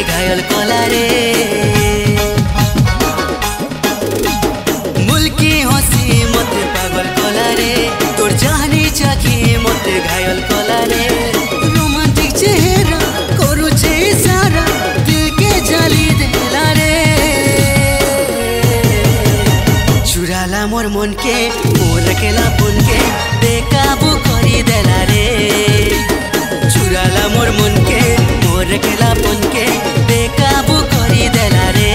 घायल कला रे मुल्की हसी मते पागल कला रे तोर जानी चाखी मते घायल कला रे रोमांटिक चेहरा करू छे इशारा दिल के जाली देला रे चुराला मोर मन के मोर केला पुन के बेकाबू करी देला रे चुराला मोर मन के मोर केला पुन के बेकाबू करी देला रे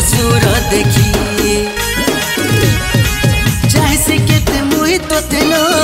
देखी चाहे से के ते मोहित तो तेलो